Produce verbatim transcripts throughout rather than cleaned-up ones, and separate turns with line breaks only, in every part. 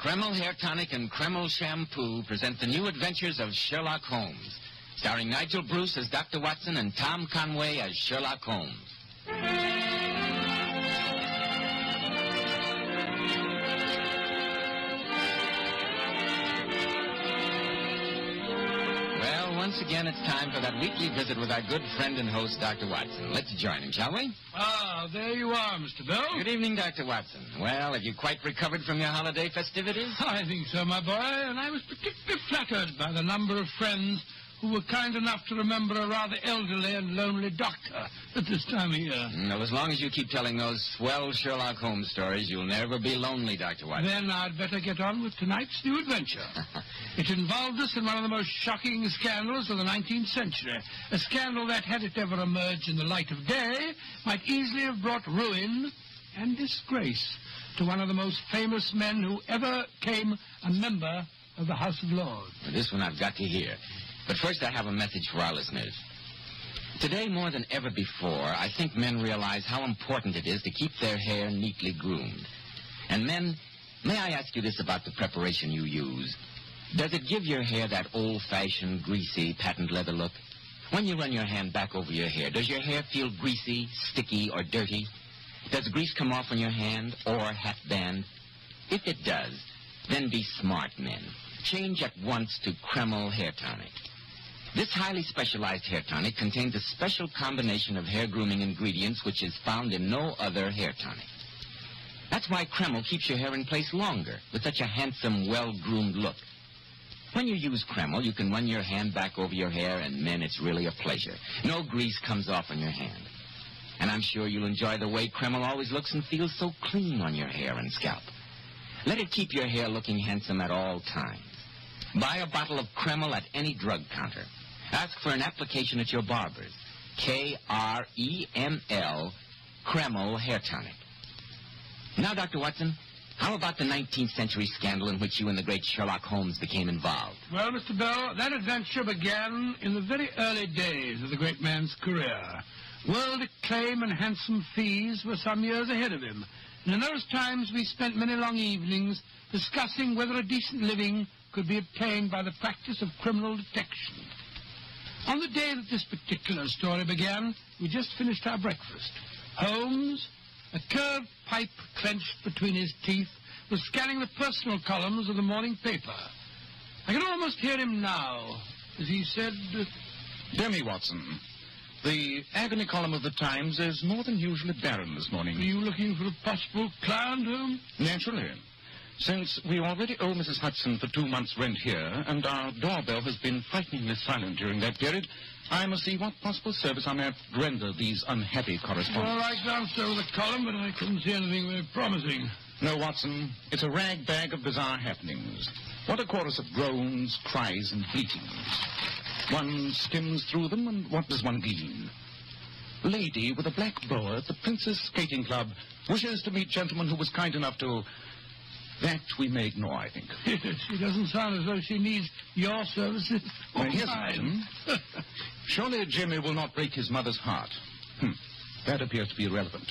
Kreml Hair Tonic and Kreml Shampoo present the new adventures of Sherlock Holmes, starring Nigel Bruce as Doctor Watson and Tom Conway as Sherlock Holmes. Well, once again, it's time for that weekly visit with our good friend and host, Doctor Watson. Let's join him, shall we?
Ah, there you are, Mister Bell.
Good evening, Doctor Watson. Well, have you quite recovered from your holiday festivities?
I think so, my boy, and I was particularly flattered by the number of friends who were kind enough to remember a rather elderly and lonely doctor at this time of year.
Well, as long as you keep telling those swell Sherlock Holmes stories, you'll never be lonely, Doctor Watson.
Then I'd better get on with tonight's new adventure. It involved us in one of the most shocking scandals of the nineteenth century. A scandal that, had it ever emerged in the light of day, might easily have brought ruin and disgrace to one of the most famous men who ever came a member of the House of Lords.
Well, this one I've got to hear. But first, I have a message for our listeners. Today, more than ever before, I think men realize how important it is to keep their hair neatly groomed. And men, may I ask you this about the preparation you use? Does it give your hair that old-fashioned, greasy, patent leather look? When you run your hand back over your hair, does your hair feel greasy, sticky, or dirty? Does grease come off on your hand or hat band? If it does, then be smart, men. Change at once to Kreml Hair Tonic. This highly specialized hair tonic contains a special combination of hair grooming ingredients which is found in no other hair tonic. That's why Kreml keeps your hair in place longer with such a handsome, well-groomed look. When you use Kreml, you can run your hand back over your hair, and, men, it's really a pleasure. No grease comes off on your hand. And I'm sure you'll enjoy the way Kreml always looks and feels so clean on your hair and scalp. Let it keep your hair looking handsome at all times. Buy a bottle of Kreml at any drug counter. Ask for an application at your barber's. K R E M L, Kreml Hair Tonic. Now, Doctor Watson, how about the nineteenth century scandal in which you and the great Sherlock Holmes became involved?
Well, Mister Bell, that adventure began in the very early days of the great man's career. World acclaim and handsome fees were some years ahead of him. And in those times, we spent many long evenings discussing whether a decent living could be obtained by the practice of criminal detection. On the day that this particular story began, we just finished our breakfast. Holmes, a curved pipe clenched between his teeth, was scanning the personal columns of the morning paper. I can almost hear him now, as he said... Uh,
Dear me, Watson, the agony column of the Times is more than usually barren this morning.
Are you looking for a possible client, Holmes?
Naturally. Since we already owe Missus Hudson for two months' rent here, and our doorbell has been frighteningly silent during that period, I must see what possible service I may render these unhappy correspondents.
Well, I glanced over the column, but I couldn't see anything very promising.
No, Watson, it's a rag bag of bizarre happenings. What a chorus of groans, cries, and bleatings. One skims through them, and what does one glean? Lady with a black boa at the Princess Skating Club wishes to meet gentleman who was kind enough to... That we may ignore, I think.
She doesn't sound as though she needs your services.
Well, here's Madam. Surely Jimmy will not break his mother's heart. Hmm. That appears to be irrelevant.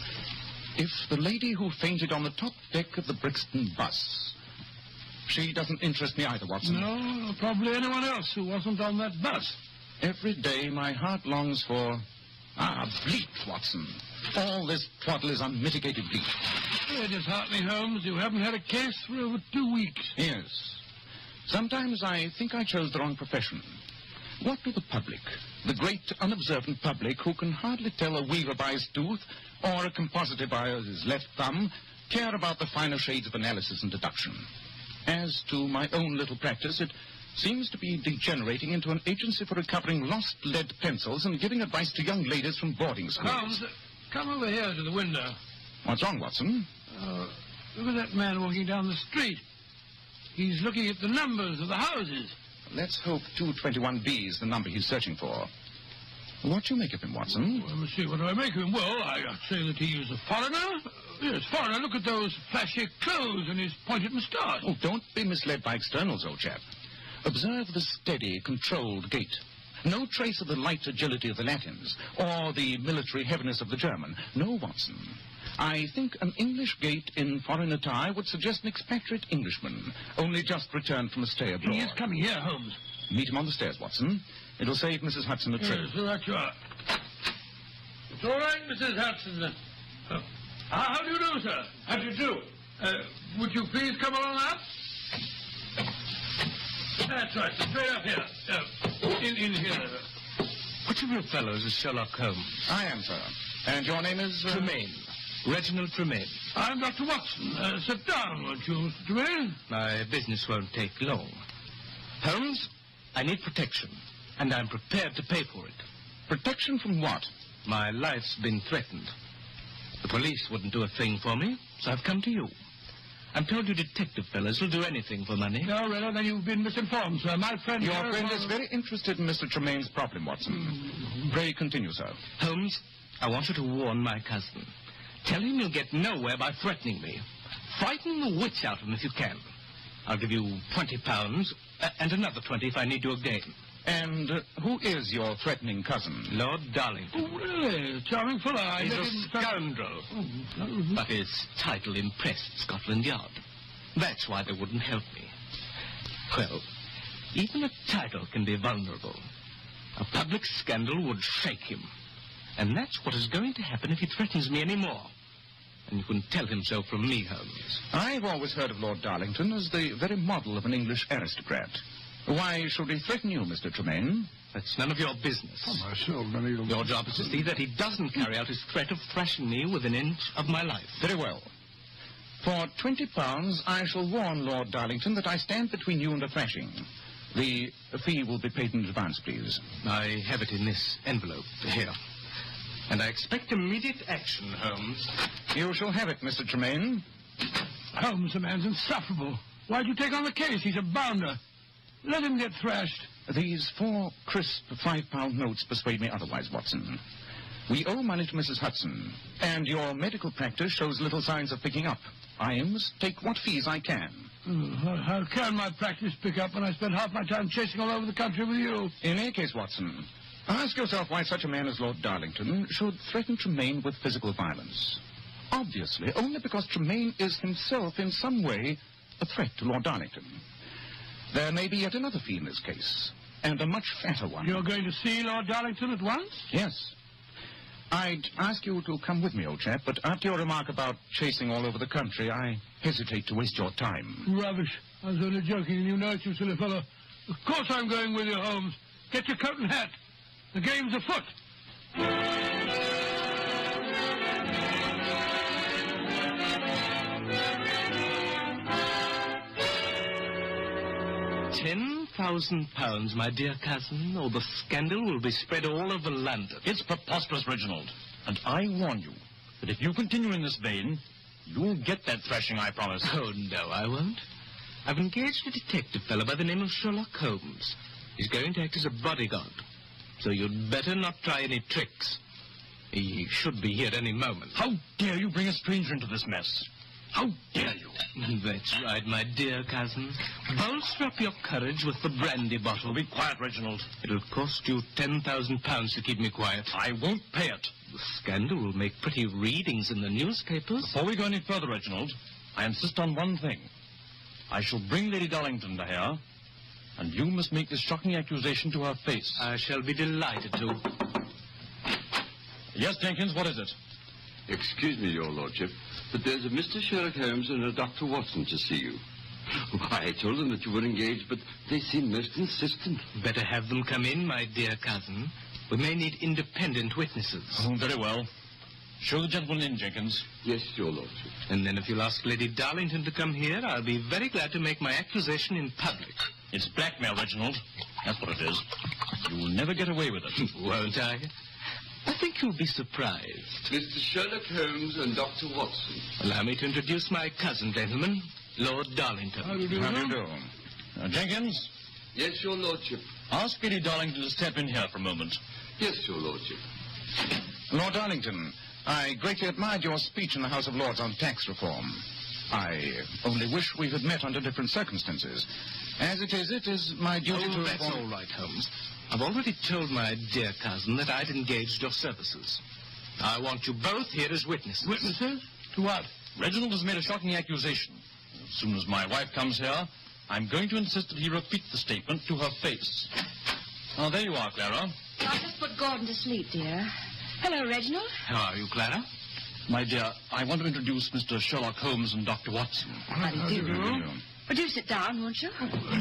If the lady who fainted on the top deck of the Brixton bus... She doesn't interest me either, Watson.
No, probably anyone else who wasn't on that bus.
Every day my heart longs for... Ah, bleat, Watson. All this twaddle is unmitigated bleat.
It is heartening, Holmes. You haven't had a case for over two weeks.
Yes. Sometimes I think I chose the wrong profession. What do the public, the great unobservant public who can hardly tell a weaver by his tooth or a compositor by his left thumb, care about the finer shades of analysis and deduction? As to my own little practice, it seems to be degenerating into an agency for recovering lost lead pencils and giving advice to young ladies from boarding schools.
Holmes, come over here to the window.
What's wrong, Watson?
Uh, look at that man walking down the street. He's looking at the numbers of the houses.
Let's hope two twenty-one B is the number he's searching for. What do you make of him, Watson?
Well, let me see. What do I make of him? Well, I'd say that he is a foreigner. Yes, foreigner. Look at those flashy clothes and his pointed moustache.
Oh, don't be misled by externals, old chap. Observe the steady, controlled gait. No trace of the light agility of the Latins or the military heaviness of the German. No, Watson. I think an English gate in foreign attire would suggest an expatriate Englishman, only just returned from a stay abroad.
He is coming here, Holmes.
Meet him on the stairs, Watson. It'll save Missus Hudson a trip.
Yes, so that you are. It's all right, Missus Hudson. Uh, how do you do, sir? How do you do? Uh, would you please come along up? That's right, straight up here. Uh, in, in here.
Which of you fellows is Sherlock Holmes?
I am, sir. And your name is... Uh...
Tremaine. Reginald Tremaine.
I'm Doctor Watson. Uh, sit down, won't you, Mister Tremaine?
My business won't take long. Holmes, I need protection, and I'm prepared to pay for it.
Protection from what?
My life's been threatened. The police wouldn't do a thing for me, so I've come to you. I'm told you detective fellows will do anything for money.
No, really, then you've been misinformed, sir. My friend...
Your
here
friend
was-
is very interested in Mister Tremaine's problem, Watson.
Mm.
Pray continue, sir.
Holmes, I want you to warn my cousin. Tell him you'll get nowhere by threatening me. Frighten the wits out of him if you can. I'll give you twenty pounds, uh, and another twenty if I need you again.
And uh, who is your threatening cousin?
Lord Darlington.
Oh, really? Charming fellow. I
He's
met
a
him-
scoundrel.
Oh,
But his title impressed Scotland Yard. That's why they wouldn't help me. Well, even a title can be vulnerable. A public scandal would shake him. And that's what is going to happen if he threatens me anymore. And you can tell him so from me, Holmes.
I've always heard of Lord Darlington as the very model of an English aristocrat. Why should he threaten you, Mister Tremaine?
That's none of your business.
Oh, myself, none of your...
Your job is to see that he doesn't carry out his threat of thrashing me within an inch of my life.
Very well. For twenty pounds, I shall warn Lord Darlington that I stand between you and a thrashing. The fee will be paid in advance, please.
I have it in this envelope here. And I expect immediate action, Holmes.
You shall have it, Mister Tremaine.
Holmes, the man's insufferable. Why'd you take on the case? He's a bounder. Let him get thrashed.
These four crisp five-pound notes persuade me otherwise, Watson. We owe money to Missus Hudson, and your medical practice shows little signs of picking up. I must take what fees I can.
Oh, how, how can my practice pick up when I spend half my time chasing all over the country with you?
In any case, Watson, ask yourself why such a man as Lord Darlington should threaten Tremaine with physical violence. Obviously, only because Tremaine is himself in some way a threat to Lord Darlington. There may be yet another fee in this case, and a much fatter one.
You're going to see Lord Darlington at once?
Yes. I'd ask you to come with me, old chap, but after your remark about chasing all over the country, I hesitate to waste your time.
Rubbish. I was only joking, and you know it, you silly fellow. Of course I'm going with you, Holmes. Get your coat and hat. The game's afoot.
Ten thousand pounds, my dear cousin, or the scandal will be spread all over London.
It's preposterous, Reginald. And I warn you that if you continue in this vein, you'll get that thrashing, I promise.
Oh, no, I won't. I've engaged a detective fellow by the name of Sherlock Holmes. He's going to act as a bodyguard. So you'd better not try any tricks. He should be here any moment.
How dare you bring a stranger into this mess? How dare you?
That's right, my dear cousin. Bolster up your courage with the brandy bottle.
Be quiet, Reginald.
It'll cost you ten thousand pounds to keep me quiet.
I won't pay it.
The scandal will make pretty readings in the newspapers.
Before we go any further, Reginald, I insist on one thing. I shall bring Lady Darlington to here, and you must make this shocking accusation to her face.
I shall be delighted to.
Yes, Jenkins, what is it?
Excuse me, Your Lordship, but there's a Mister Sherlock Holmes and a Doctor Watson to see you. I told them that you were engaged, but they seem most insistent.
Better have them come in, my dear cousin. We may need independent witnesses.
Oh, very well. Show the gentleman in, Jenkins.
Yes, Your Lordship.
And then if you'll ask Lady Darlington to come here, I'll be very glad to make my accusation in public.
It's blackmail, Reginald. That's what it is. You'll never get away with it.
Won't I? I think you'll be surprised.
Mister Sherlock Holmes and Doctor Watson.
Allow me to introduce my cousin, gentlemen, Lord Darlington.
How do you do?
How do you do?
Uh, Jenkins,
Yes, Your Lordship.
ask Lady Darlington to step in here for a moment.
Yes, Your Lordship.
Lord Darlington, I greatly admired your speech in the House of Lords on tax reform. I only wish we had met under different circumstances. As it is, it is my duty
Oh,
to...
that's
inform-
all right, Holmes. I've already told my dear cousin that I'd engaged your services. I want you both here as witnesses.
Witnesses? To what?
Reginald has made a shocking accusation. As soon as my wife comes here, I'm going to insist that he repeat the statement to her face. Now, there you are, Clara.
I'll just put Gordon to sleep, dear. Hello, Reginald.
How are you, Clara?
My dear, I want to introduce Mister Sherlock Holmes and Doctor Watson.
How do you do? Would you sit down, won't you?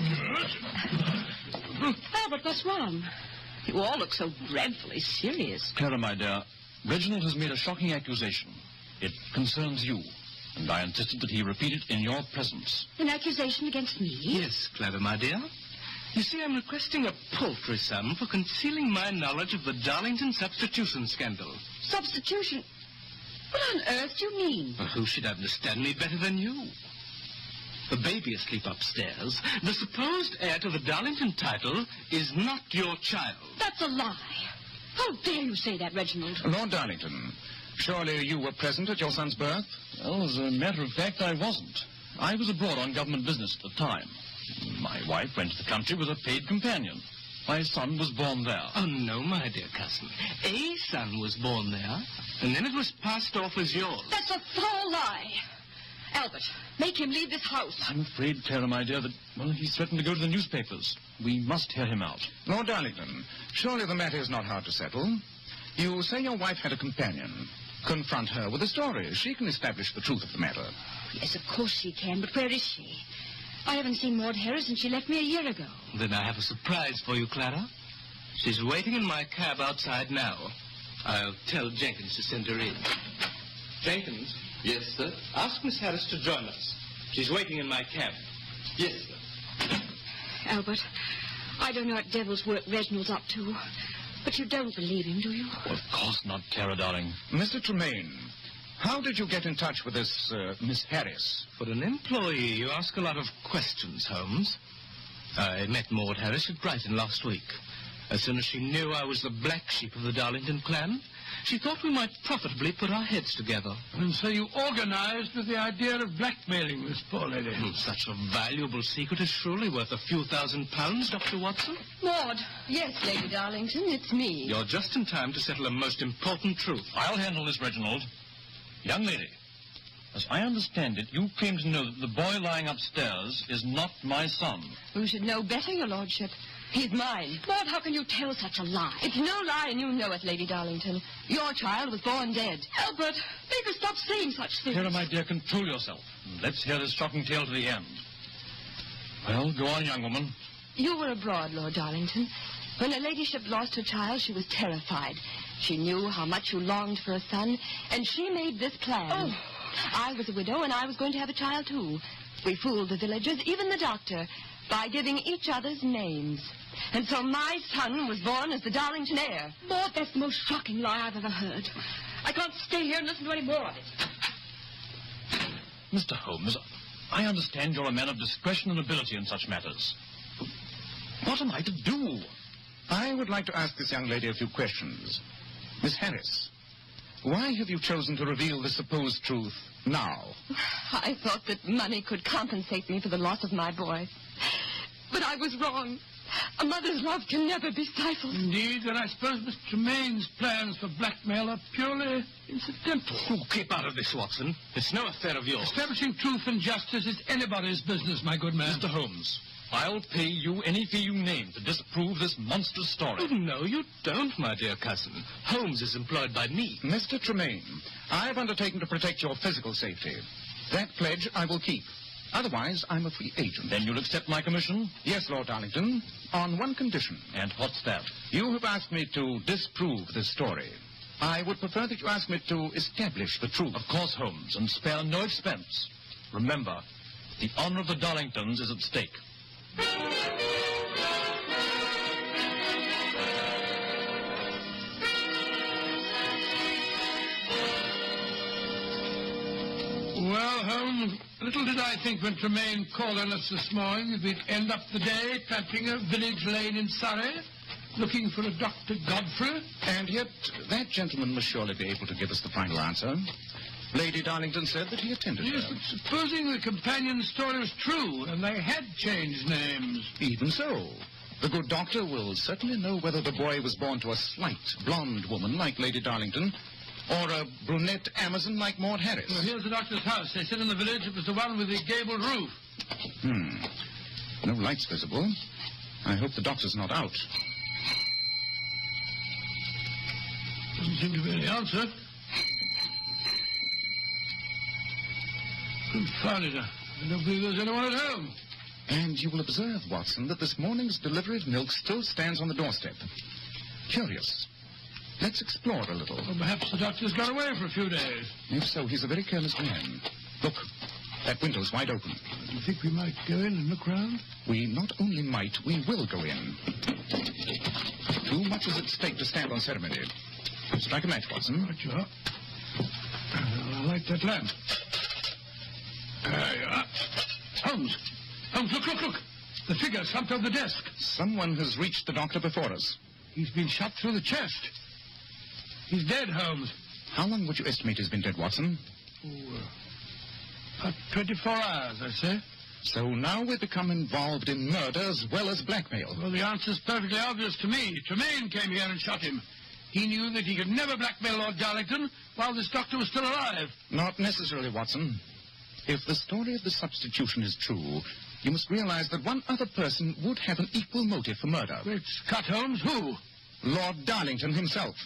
Albert, what's wrong? You all look so dreadfully serious.
Clara, my dear, Reginald has made a shocking accusation. It concerns you, and I insisted that he repeat it in your presence.
An accusation against me?
Yes, Clara, my dear. You see, I'm requesting a paltry sum for concealing my knowledge of the Darlington substitution scandal.
Substitution? What on earth do you mean?
Well, who should understand me better than you? The baby asleep upstairs, the supposed heir to the Darlington title, is not your child.
That's a lie. How dare you say that, Reginald?
Lord Darlington, surely you were present at your son's birth?
Well, as a matter of fact, I wasn't. I was abroad on government business at the time. My wife went to the country with a paid companion. My son was born there.
Oh, no, my dear cousin. A son was born there, and then it was passed off as yours.
That's a foul lie. Albert, make him leave this house.
I'm afraid, Clara, my dear, that, well, he's threatened to go to the newspapers. We must hear him out.
Lord Darlington, surely the matter is not hard to settle. You say your wife had a companion. Confront her with the story. She can establish the truth of the matter.
Yes, of course she can, but where is she? I haven't seen Maud Harris since she left me a year ago.
Then I have a surprise for you, Clara. She's waiting in my cab outside now. I'll tell Jenkins to send her in. Jenkins?
Yes, sir?
Ask Miss Harris to join us. She's waiting in my cab.
Yes, sir.
Albert, I don't know what devil's work Reginald's up to, but you don't believe him, do you?
Of course not, Clara, darling.
Mister Tremaine, how did you get in touch with this uh, Miss Harris?
For an employee, you ask a lot of questions, Holmes. I met Maud Harris at Brighton last week. As soon as she knew I was the black sheep of the Darlington clan, she thought we might profitably put our heads together.
And so you organized with the idea of blackmailing this poor lady.
Hmm, such a valuable secret is surely worth a few thousand pounds, Doctor Watson.
Maud. Yes, Lady Darlington, it's me.
You're just in time to settle a most important truth.
I'll handle this, Reginald. Young lady, as I understand it, you claim to know that the boy lying upstairs is not my son.
You should know better, your lordship. He's mine. Maud, how can you tell such a lie? It's no lie, and you know it, Lady Darlington. Your child was born dead. Albert, make her stop saying such things.
Clara, my dear, control yourself. Let's hear this shocking tale to the end. Well, go on, young woman.
You were abroad, Lord Darlington. When her ladyship lost her child, she was terrified. She knew how much you longed for a son, and she made this plan. Oh. I was a widow, and I was going to have a child, too. We fooled the villagers, even the doctor, by giving each other's names. And so my son was born as the Darlington heir. Maud, that's the most shocking lie I've ever heard. I can't stay here and listen to any more of it.
Mister Holmes, I understand you're a man of discretion and ability in such matters. What am I to do?
I would like to ask this young lady a few questions. Miss Harris, why have you chosen to reveal the supposed truth now?
I thought that money could compensate me for the loss of my boy. But I was wrong. A mother's love can never be stifled.
Indeed, and I suppose Mister Tremaine's plans for blackmail are purely incidental.
Oh, keep out of this, Watson. It's no affair of yours.
Establishing truth and justice is anybody's business, my good man.
Mister Holmes, I'll pay you any fee you name to disprove this monstrous story.
Oh, no, you don't, my dear cousin. Holmes is employed by me.
Mister Tremaine, I've undertaken to protect your physical safety. That pledge I will keep. Otherwise, I'm a free agent.
Then you'll accept my commission?
Yes, Lord Darlington, on one condition.
And what's that?
You have asked me to disprove this story. I would prefer that you ask me to establish the truth.
Of course, Holmes, and spare no expense. Remember, the honor of the Darlingtons is at stake.
Well, Holmes, little did I think when Tremaine called on us this morning that we'd end up the day tramping a village lane in Surrey, looking for a Doctor Godfrey.
And yet, that gentleman must surely be able to give us the final answer. Lady Darlington said that he attended
Yes,
her.
but supposing the companion's story was true, and they had changed names.
Even so, the good doctor will certainly know whether the boy was born to a slight, blonde woman like Lady Darlington, Or a brunette Amazon like Maud Harris.
Well, here's the doctor's house. They said in the village it was the one with the gabled roof.
Hmm. No lights visible. I hope the doctor's not out.
Doesn't seem to be any answer. Confounded. I don't believe there's anyone at home.
And you will observe, Watson, that this morning's delivery of milk still stands on the doorstep. Curious. Let's explore a little.
Well, perhaps the doctor's gone away for a few days.
If so, he's a very careless man. Look, that window's wide open.
Do you think we might go in and look round?
We not only might, we will go in. Too much is at stake to stand on ceremony. Strike a match, Watson.
Right you are. I'll light that lamp. There you are. Holmes! Holmes, look, look, look! The figure slumped over the desk.
Someone has reached the doctor before us.
He's been shot through the chest. He's dead, Holmes.
How long would you estimate he's been dead, Watson?
Oh, uh, about twenty-four hours, I say.
So now we become involved in murder as well as blackmail.
Well, the answer's perfectly obvious to me. Tremaine came here and shot him. He knew that he could never blackmail Lord Darlington while this doctor was still alive.
Not necessarily, Watson. If the story of the substitution is true, you must realize that one other person would have an equal motive for murder.
Great Scott, Holmes, who?
Lord Darlington himself.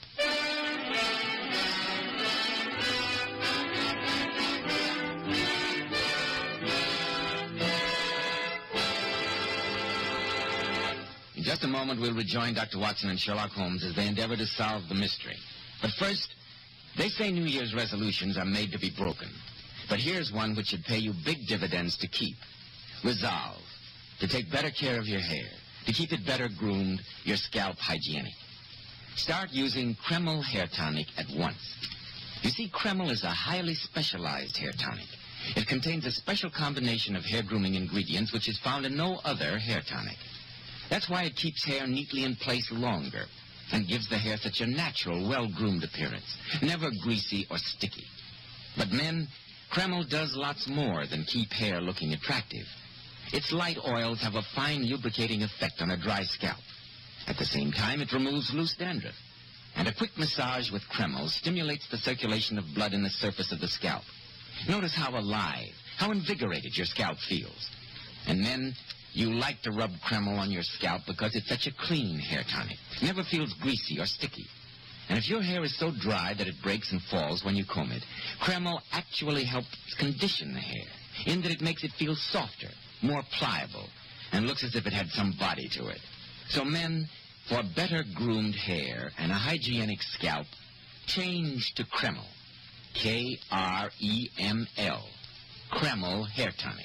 In just a moment, we'll rejoin Doctor Watson and Sherlock Holmes as they endeavor to solve the mystery. But first, they say New Year's resolutions are made to be broken. But here's one which should pay you big dividends to keep. Resolve to take better care of your hair, to keep it better groomed, your scalp hygienic. Start using Kreml Hair Tonic at once. You see, Kreml is a highly specialized hair tonic. It contains a special combination of hair grooming ingredients which is found in no other hair tonic. That's why it keeps hair neatly in place longer and gives the hair such a natural, well-groomed appearance, never greasy or sticky. But men, Kreml does lots more than keep hair looking attractive. Its light oils have a fine lubricating effect on a dry scalp. At the same time, it removes loose dandruff. And a quick massage with Kreml stimulates the circulation of blood in the surface of the scalp. Notice how alive, how invigorated your scalp feels. And men, you like to rub Kreml on your scalp because it's such a clean hair tonic. Never feels greasy or sticky. And if your hair is so dry that it breaks and falls when you comb it, Kreml actually helps condition the hair, in that it makes it feel softer, more pliable, and looks as if it had some body to it. So men, for better groomed hair and a hygienic scalp, change to Kreml. K R E M L. Kreml Hair Tonic.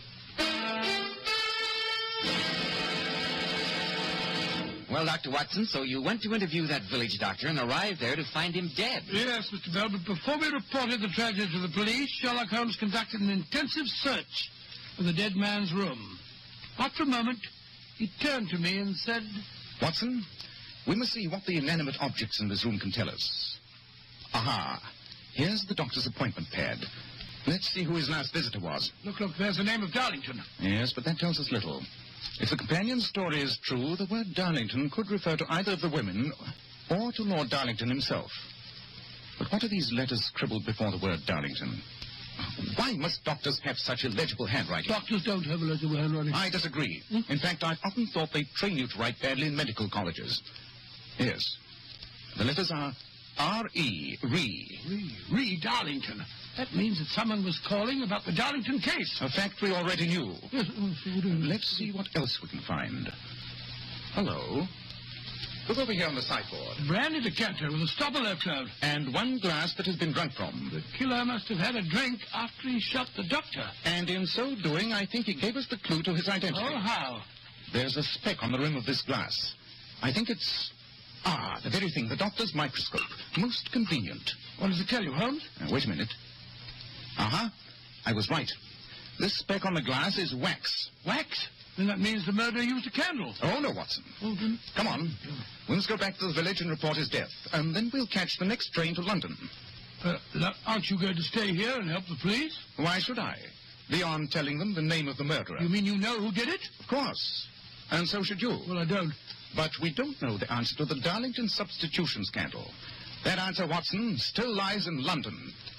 Well, Doctor Watson, so you went to interview that village doctor and arrived there to find him dead.
Yes, Mister Bell, but before we reported the tragedy to the police, Sherlock Holmes conducted an intensive search of the dead man's room. After a moment, he turned to me and said,
Watson, we must see what the inanimate objects in this room can tell us. Aha. Here's the doctor's appointment pad. Let's see who his last visitor was.
Look, look, there's the name of Darlington.
Yes, but that tells us little. If the companion's story is true, the word Darlington could refer to either of the women or to Lord Darlington himself. But what are these letters scribbled before the word Darlington? Why must doctors have such illegible handwriting?
Doctors don't have illegible handwriting.
I disagree.
Hmm?
In fact, I've often thought they train you to write badly in medical colleges. Yes. The letters are R E, Ree.
Ree, Ree Darlington. That means that someone was calling about the Darlington case.
A fact we already knew.
Yes, oh, so we do.
Let's see what else we can find. Hello. Look over here on the sideboard.
Brandy decanter with a stopper left out.
And one glass that has been drunk from.
The killer must have had a drink after he shot the doctor.
And in so doing, I think he gave us the clue to his identity.
Oh, how?
There's a speck on the rim of this glass. I think it's... Ah, the very thing, the doctor's microscope. Most convenient.
What does it tell you, Holmes?
Uh, wait a minute. Uh-huh. I was right. This speck on the glass is wax.
Wax? Then that means the murderer used a candle.
Oh, no, Watson.
Oh, then...
Come on. We must go back to the village and report his death. And then we'll catch the next train to London.
Uh, aren't you going to stay here and help the police?
Why should I? Beyond telling them the name of the murderer.
You mean you know who did it?
Of course. And so should you.
Well, I don't.
But we don't know the answer to the Darlington substitution scandal. That answer, Watson, still lies in London.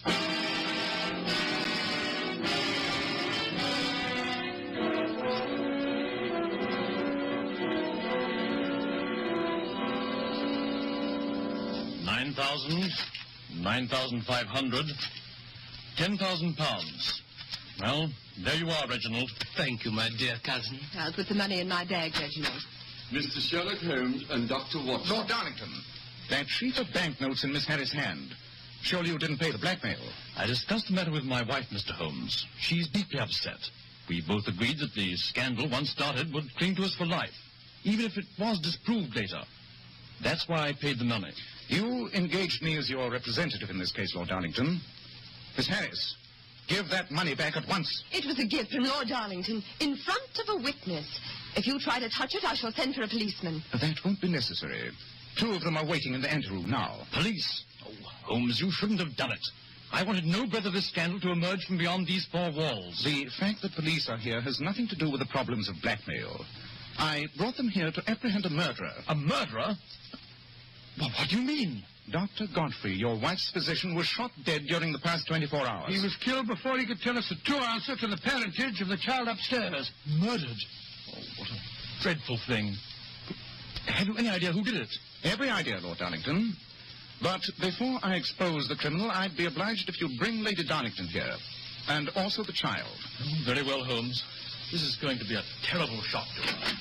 Nine thousand, nine thousand five hundred, ten thousand pounds. Well, there you are, Reginald.
Thank you, my dear cousin.
I'll put the money in my bag, Reginald.
Mister Sherlock Holmes and Doctor Watson.
Lord Darlington, that sheet of banknotes in Miss Harris' hand. Surely you didn't pay the blackmail.
I discussed the matter with my wife, Mister Holmes. She's deeply upset. We both agreed that the scandal, once started, would cling to us for life, even if it was disproved later. That's why I paid the money.
You engaged me as your representative in this case, Lord Darlington. Miss Harris, give that money back at once.
It was a gift from Lord Darlington in front of a witness. If you try to touch it, I shall send for a policeman.
That won't be necessary. Two of them are waiting in the anteroom now.
Police? Oh, Holmes, you shouldn't have done it. I wanted no breath of this scandal to emerge from beyond these four walls.
The fact that police are here has nothing to do with the problems of blackmail. I brought them here to apprehend a murderer.
A murderer? Well, what do you mean?
Doctor Godfrey, your wife's physician, was shot dead during the past twenty-four hours.
He was killed before he could tell us the true answer to the parentage of the child upstairs.
Murdered? Oh, what a dreadful thing. Have you any idea who did it?
Every idea, Lord Darlington. But before I expose the criminal, I'd be obliged if you'd bring Lady Darlington here. And also the child.
Oh, very well, Holmes. This is going to be a terrible shock to her.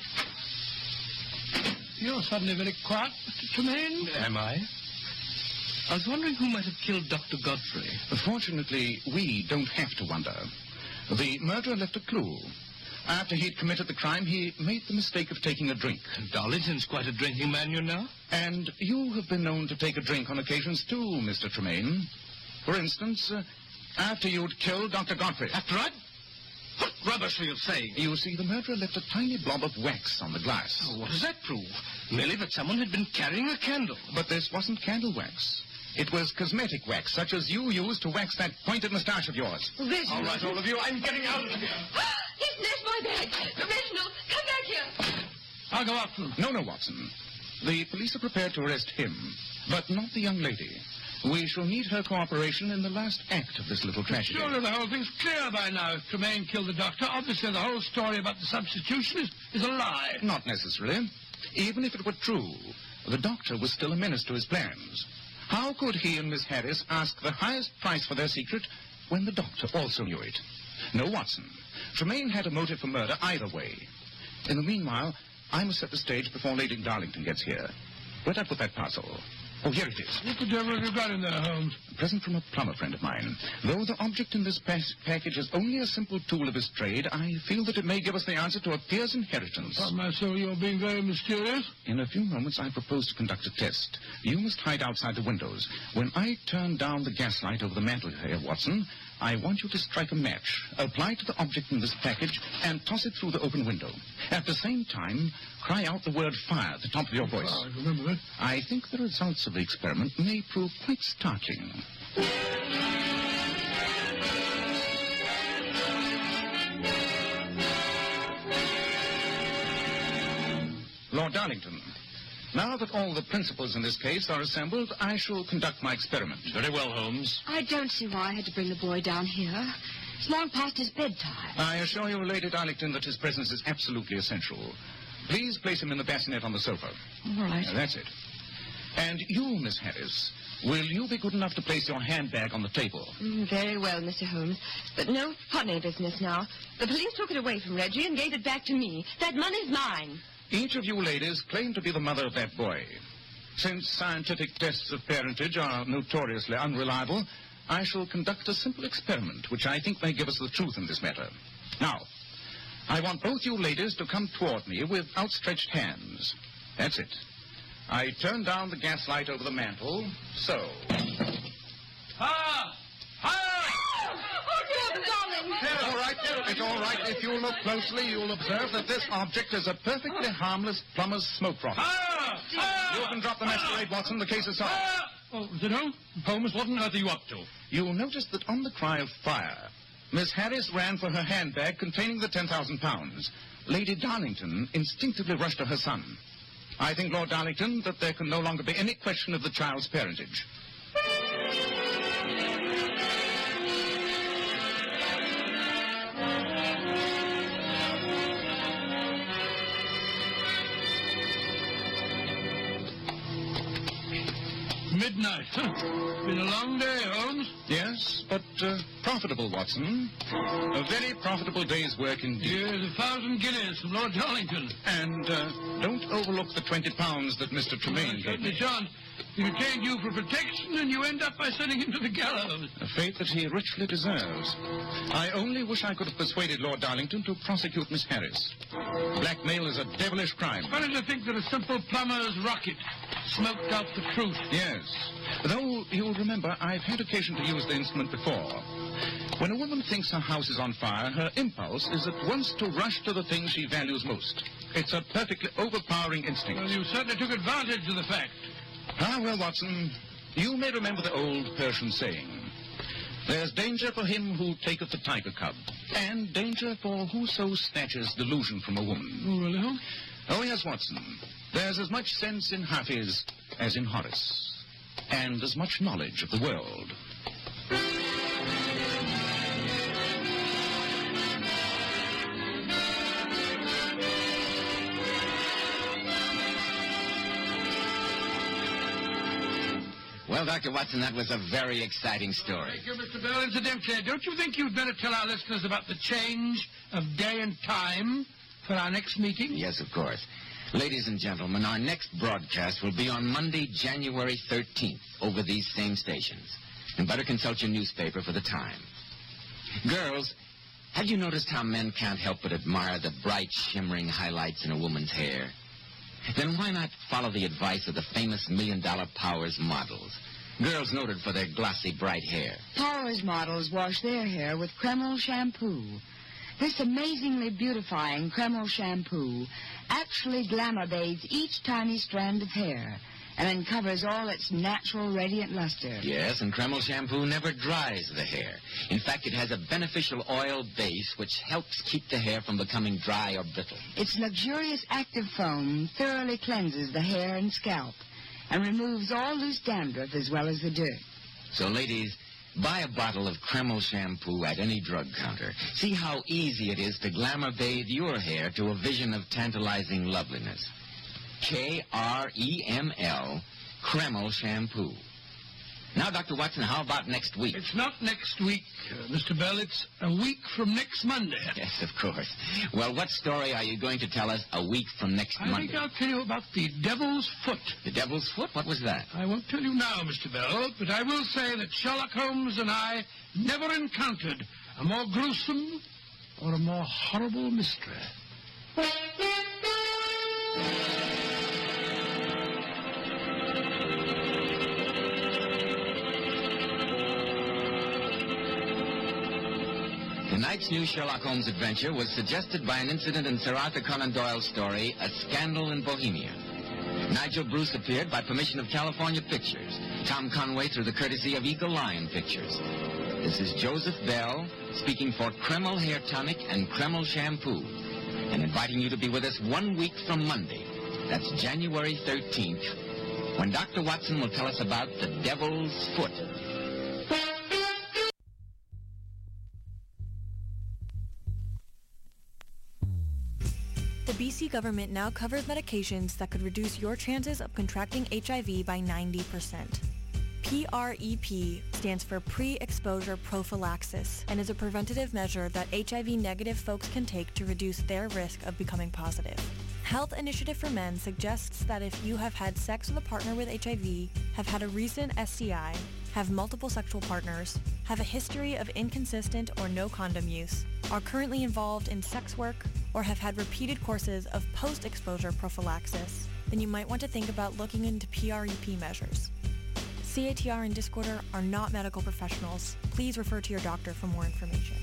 You're suddenly very quiet, Mister Tremaine.
Am I? I was wondering who might have killed Doctor Godfrey.
Fortunately, we don't have to wonder. The murderer left a clue. After he'd committed the crime, he made the mistake of taking a drink.
Darlington's quite a drinking man, you know.
And you have been known to take a drink on occasions, too, Mister Tremaine. For instance, uh, after you'd killed Doctor Godfrey.
After I... What rubbish are you saying?
You see, the murderer left a tiny blob of wax on the glass.
Oh, what does that prove? Merely that someone had been carrying a candle.
But this wasn't candle wax. It was cosmetic wax, such as you use to wax that pointed moustache of yours.
Reginald.
All right, all of you, I'm getting out of here.
He's snatched my bag. Reginald, come back here.
I'll go after him.
No, no, Watson. The police are prepared to arrest him, but not the young lady. We shall need her cooperation in the last act of this little tragedy.
Surely the whole thing's clear by now. If Tremaine killed the doctor, obviously the whole story about the substitution is, is a lie.
Not necessarily. Even if it were true, the doctor was still a menace to his plans. How could he and Miss Harris ask the highest price for their secret when the doctor also knew it? No, Watson. Tremaine had a motive for murder either way. In the meanwhile, I must set the stage before Lady Darlington gets here. Where'd I put that parcel? Oh, here it is.
What the devil have you got in there, Holmes?
A present from a plumber friend of mine. Though the object in this pa- package is only a simple tool of his trade, I feel that it may give us the answer to a peer's inheritance.
Oh, my soul, you're being very mysterious.
In a few moments, I propose to conduct a test. You must hide outside the windows. When I turn down the gaslight over the mantel here, Watson, I want you to strike a match, apply to the object in this package, and toss it through the open window. At the same time, cry out the word fire at the top of your voice.
Oh, I remember that.
I think the results of the experiment may prove quite startling. Lord Darlington, now that all the principals in this case are assembled, I shall conduct my experiment.
Very well, Holmes.
I don't see why I had to bring the boy down here. It's long past his bedtime.
I assure you, Lady Darlington, that his presence is absolutely essential. Please place him in the bassinet on the sofa.
All right.
Uh, that's it. And you, Miss Harris, will you be good enough to place your handbag on the table?
Mm, very well, Mister Holmes. But no funny business now. The police took it away from Reggie and gave it back to me. That money's mine.
Each of you ladies claim to be the mother of that boy. Since scientific tests of parentage are notoriously unreliable, I shall conduct a simple experiment which I think may give us the truth in this matter. Now, I want both you ladies to come toward me with outstretched hands. That's it. I turn down the gaslight over the mantel, so.
Ah!
Oh, dear darling.
It's all right. It's all right. If you look closely, you'll observe that this object is a perfectly harmless plumber's smoke rocket.
Ah! Ah!
You can drop the masquerade, Watson. The case is solved.
Ah! Oh, is it home?
Holmes, what on earth are you up to?
You'll notice that on the cry of fire, Miss Harris ran for her handbag containing the ten thousand pounds. Lady Darlington instinctively rushed to her son. I think, Lord Darlington, that there can no longer be any question of the child's parentage.
Midnight. Huh. Been a long day, Holmes.
Yes, but uh, profitable, Watson. A very profitable day's work indeed.
Here's a thousand guineas from Lord Darlington.
And uh, don't overlook the twenty pounds that Mister Tremaine
well,
gave me.
Shan't. He retained you for protection, and you end up by sending him to the gallows.
A fate that he richly deserves. I only wish I could have persuaded Lord Darlington to prosecute Miss Harris. Blackmail is a devilish crime.
Funny to think that a simple plumber's rocket smoked out the truth.
Yes. Though, you'll remember, I've had occasion to use the instrument before. When a woman thinks her house is on fire, her impulse is at once to rush to the thing she values most. It's a perfectly overpowering instinct.
Well, you certainly took advantage of the fact.
Ah, well, Watson, you may remember the old Persian saying, there's danger for him who taketh the tiger cub, and danger for whoso snatches delusion from a woman.
Oh, really, Holmes?
Oh, yes, Watson. There's as much sense in Hafiz as in Horace, and as much knowledge of the world.
Well, Doctor Watson, that was a very exciting story.
Thank you, Mister Bell. Incidentally, don't you think you'd better tell our listeners about the change of day and time for our next meeting?
Yes, of course. Ladies and gentlemen, our next broadcast will be on Monday, January thirteenth, over these same stations. And better consult your newspaper for the time. Girls, have you noticed how men can't help but admire the bright, shimmering highlights in a woman's hair? Then why not follow the advice of the famous million-dollar Powers models? Girls noted for their glossy, bright hair.
Powers models wash their hair with Kreml shampoo. This amazingly beautifying Kreml shampoo actually glamour bathes each tiny strand of hair and uncovers all its natural radiant luster.
Yes, and Kreml shampoo never dries the hair. In fact, it has a beneficial oil base which helps keep the hair from becoming dry or brittle.
Its luxurious active foam thoroughly cleanses the hair and scalp and removes all loose dandruff as well as the dirt.
So, ladies, buy a bottle of Kreml shampoo at any drug counter. See how easy it is to glamour bathe your hair to a vision of tantalizing loveliness. K R E M L, Kreml shampoo. Now, Doctor Watson, how about next week?
It's not next week, uh, Mister Bell. It's a week from next Monday.
Yes, of course. Well, what story are you going to tell us a week from next
I
Monday?
think I'll tell you about the Devil's Foot.
The Devil's Foot? What was that?
I won't tell you now, Mister Bell, but I will say that Sherlock Holmes and I never encountered a more gruesome or a more horrible mystery.
Tonight's new Sherlock Holmes adventure was suggested by an incident in Sir Arthur Conan Doyle's story, A Scandal in Bohemia. Nigel Bruce appeared by permission of California Pictures. Tom Conway through the courtesy of Eagle Lion Pictures. This is Joseph Bell speaking for Kreml Hair Tonic and Kreml Shampoo and inviting you to be with us one week from Monday. That's January thirteenth, when Doctor Watson will tell us about the Devil's Foot.
The B C government now covers medications that could reduce your chances of contracting H I V by ninety percent. P R E P stands for Pre-Exposure Prophylaxis and is a preventative measure that H I V-negative folks can take to reduce their risk of becoming positive. Health Initiative for Men suggests that if you have had sex with a partner with H I V, have had a recent S T I, have multiple sexual partners, have a history of inconsistent or no condom use, are currently involved in sex work, or have had repeated courses of post-exposure prophylaxis, then you might want to think about looking into P R E P measures. C A T R and Discorder are not medical professionals. Please refer to your doctor for more information.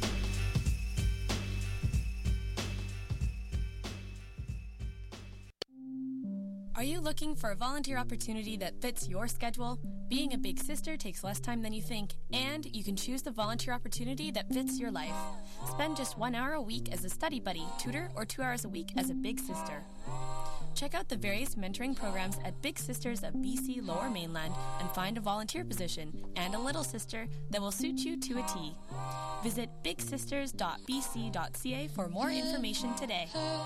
Are you looking for a volunteer opportunity that fits your schedule? Being a big sister takes less time than you think, and you can choose the volunteer opportunity that fits your life. Spend just one hour a week as a study buddy, tutor, or two hours a week as a big sister. Check out the various mentoring programs at Big Sisters of B C Lower Mainland and find a volunteer position and a little sister that will suit you to a T. Visit big sisters dot b c dot c a for more information today.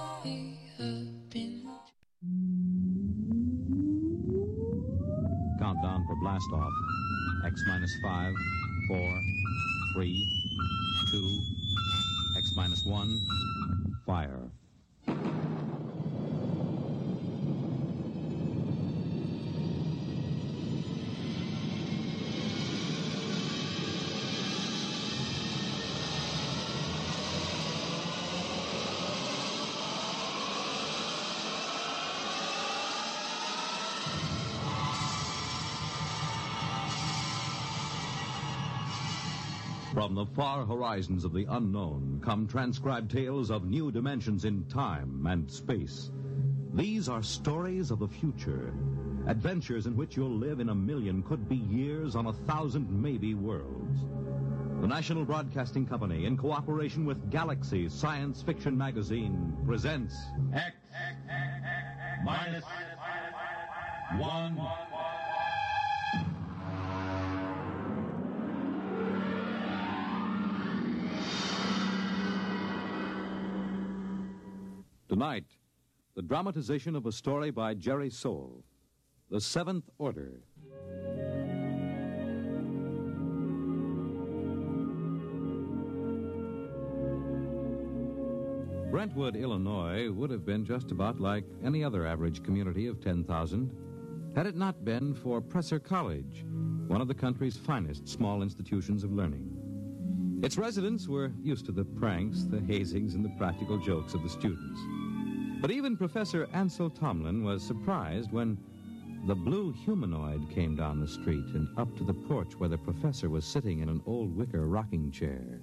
Countdown for blast off. X minus five, four, three, two, X minus one, fire. From the far horizons of the unknown come transcribed tales of new dimensions in time and space. These are stories of the future, adventures in which you'll live in a million, could be years, on a thousand maybe worlds. The National Broadcasting Company, in cooperation with Galaxy Science Fiction Magazine, presents
X minus one.
Tonight, the dramatization of a story by Jerry Soule, The Seventh Order. Brentwood, Illinois, would have been just about like any other average community of ten thousand had it not been for Presser College, one of the country's finest small institutions of learning. Its residents were used to the pranks, the hazings, and the practical jokes of the students. But even Professor Ansel Tomlin was surprised when the blue humanoid came down the street and up to the porch where the professor was sitting in an old wicker rocking chair.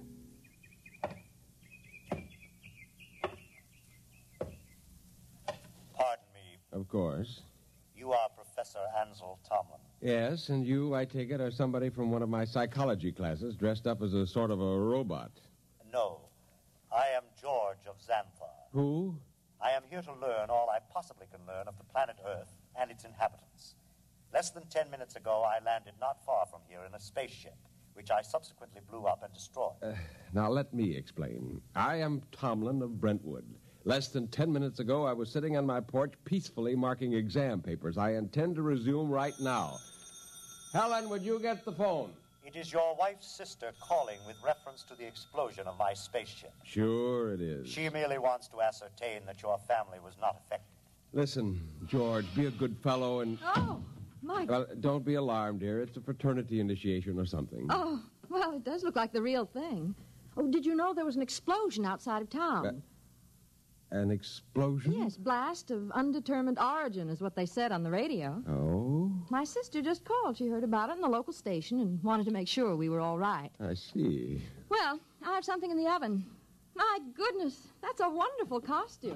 Pardon me.
Of course.
You are Professor Ansel Tomlin.
Yes, and you, I take it, are somebody from one of my psychology classes dressed up as a sort of a robot.
No. I am George of Xanthar.
Who?
I am here to learn all I possibly can learn of the planet Earth and its inhabitants. Less than ten minutes ago, I landed not far from here in a spaceship, which I subsequently blew up and destroyed.
Uh, now, let me explain. I am Tomlin of Brentwood. Less than ten minutes ago, I was sitting on my porch peacefully marking exam papers. I intend to resume right now. Helen, would you get the phone?
It is your wife's sister calling with reference to the explosion of my spaceship.
Sure it is.
She merely wants to ascertain that your family was not affected.
Listen, George, be a good fellow and...
Oh, my...
Well, don't be alarmed, dear. It's a fraternity initiation or something.
Oh, well, it does look like the real thing. Oh, did you know there was an explosion outside of town?
Uh, an explosion?
Yes, blast of undetermined origin is what they said on the radio.
Oh?
My sister just called. She heard about it in the local station and wanted to make sure we were all right.
I see.
Well, I have something in the oven. My goodness, that's a wonderful costume.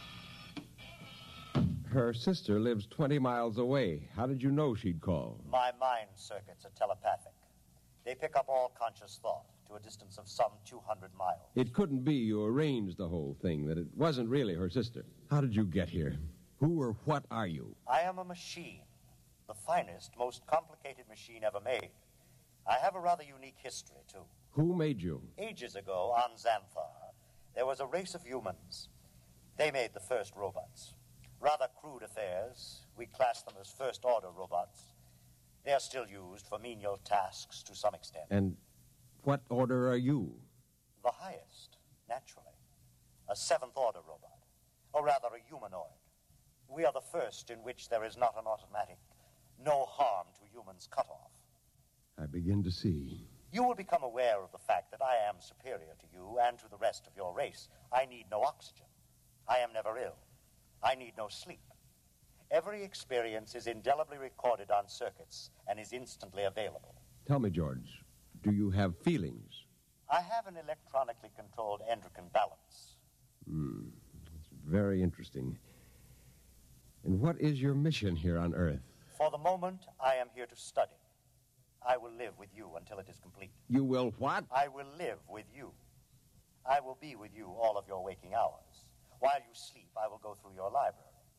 Her sister lives twenty miles away. How did you know she'd call?
My mind circuits are telepathic. They pick up all conscious thought to a distance of some two hundred miles.
It couldn't be you arranged the whole thing, that it wasn't really her sister. How did you get here? Who or what are you?
I am a machine. The finest, most complicated machine ever made. I have a rather unique history, too.
Who made you?
Ages ago, on Xanthar, there was a race of humans. They made the first robots. Rather crude affairs. We class them as first-order robots. They are still used for menial tasks to some extent.
And what order are you?
The highest, naturally. A seventh-order robot. Or rather, a humanoid. We are the first in which there is not an automatic, no harm to humans cutoff.
I begin to see.
You will become aware of the fact that I am superior to you and to the rest of your race. I need no oxygen. I am never ill. I need no sleep. Every experience is indelibly recorded on circuits and is instantly available.
Tell me, George, do you have feelings?
I have an electronically controlled endocrine balance.
Hmm. That's very interesting. And what is your mission here on Earth?
For the moment, I am here to study. I will live with you until it is complete.
You will what?
I will live with you. I will be with you all of your waking hours. While you sleep, I will go through your library.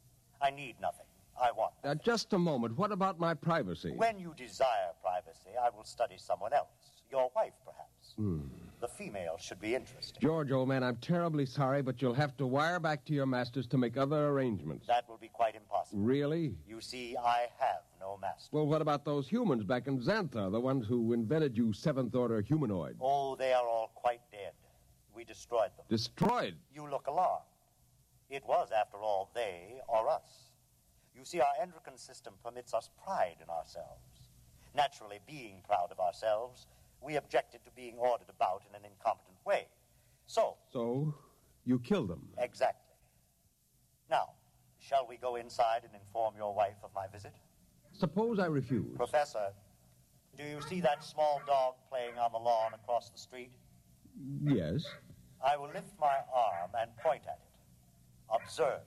I need nothing. I want
Uh, just a moment. What about my privacy?
When you desire privacy, I will study someone else. Your wife, perhaps.
Hmm.
The female should be interesting.
George, old man, I'm terribly sorry, but you'll have to wire back to your masters to make other arrangements.
That will be quite impossible.
Really?
You see, I have no master.
Well, what about those humans back in Xanthar, the ones who invented you seventh-order humanoid?
Oh, they are all quite dead. We destroyed them.
Destroyed?
You look alarmed. It was, after all, they or us. You see, our endocrine system permits us pride in ourselves. Naturally, being proud of ourselves, we objected to being ordered about in an incompetent way. So...
So, you killed them?
Exactly. Now, shall we go inside and inform your wife of my visit?
Suppose I refuse.
Professor, do you see that small dog playing on the lawn across the street?
Yes.
I will lift my arm and point at it. Observe.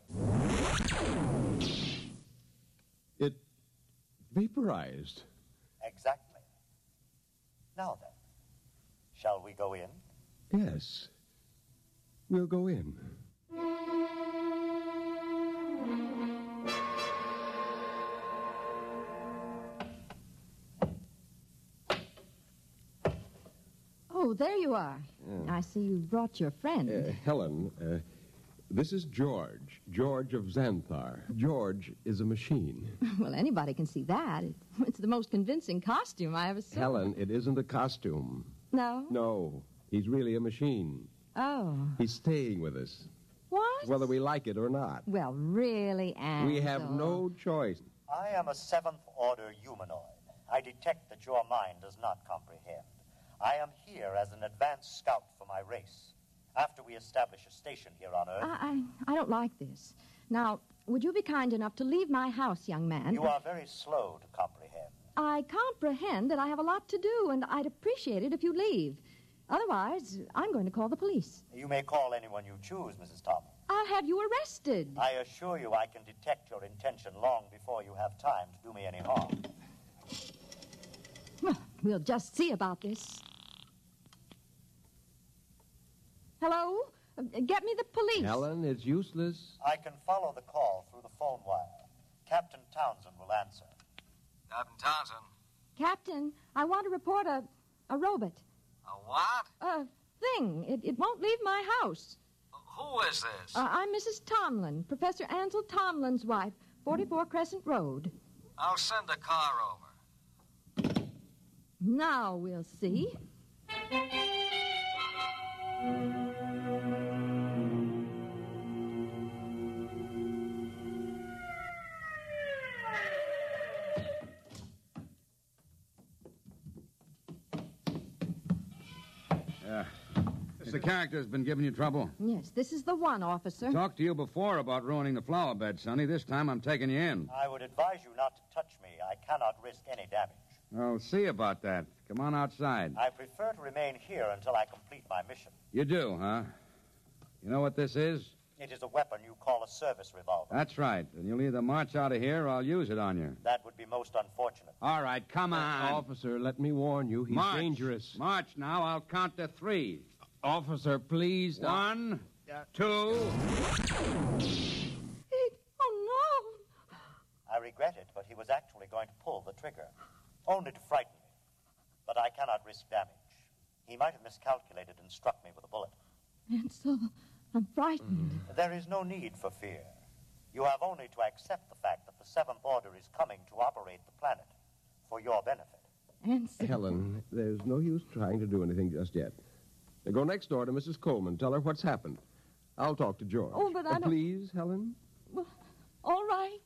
It vaporized.
Exactly. Now then, shall we go in?
Yes. We'll go in.
Oh, there you are.
Yeah.
I see you brought your friend.
Uh, Helen, uh, this is George. George of Xanthar. George is a machine.
Well, anybody can see that. It, it's the most convincing costume I ever saw.
Helen, it isn't a costume.
No?
No, he's really a machine.
Oh.
He's staying with us,
What?
whether we like it or not.
Well, really, Ansel.
We have no choice.
I am a seventh-order humanoid. I detect that your mind does not comprehend. I am here as an advanced scout for my race. After we establish a station here on Earth...
I, I, I don't like this. Now, would you be kind enough to leave my house, young man?
You are very slow to comprehend.
I comprehend that I have a lot to do, and I'd appreciate it if you leave. Otherwise, I'm going to call the police.
You may call anyone you choose, Missus Tomlin.
I'll have you arrested.
I assure you I can detect your intention long before you have time to do me any harm.
Well, we'll just see about this. Hello? Uh, Get me the police.
Helen, it's useless.
I can follow the call through the phone wire. Captain Townsend will answer.
Captain Townsend.
Captain, I want to report a, a robot.
A what?
A thing. It, it won't leave my house.
Who is this?
Uh, I'm Missus Tomlin, Professor Ansel Tomlin's wife, forty-four Crescent Road.
I'll send a car over.
Now we'll see.
Yeah. This the character has been giving you trouble.
Yes, this is the one, officer.
Talked to you before about ruining the flower bed, Sonny. This time I'm taking you in.
I would advise you not to touch me. I cannot risk any damage.
I'll see about that. Come on outside.
I prefer to remain here until I complete my mission.
You do, huh? You know what this is?
It is a weapon you call a service revolver.
That's right. And you'll either march out of here or I'll use it on you.
That would be most unfortunate.
All right, come on.
Officer, let me warn you, he's
March.
dangerous.
March now. I'll count to three.
Officer, please.
One, two.
Oh, no.
I regret it, but he was actually going to pull the trigger, only to frighten me. But I cannot risk damage. He might have miscalculated and struck me with a bullet.
Ansel, I'm frightened.
There is no need for fear. You have only to accept the fact that the Seventh Order is coming to operate the planet for your benefit.
Ansel.
Helen, there's no use trying to do anything just yet. Now go next door to Missus Coleman. Tell her what's happened. I'll talk to George.
Oh, but I
Uh,
don't...
Please, Helen?
Well, all right.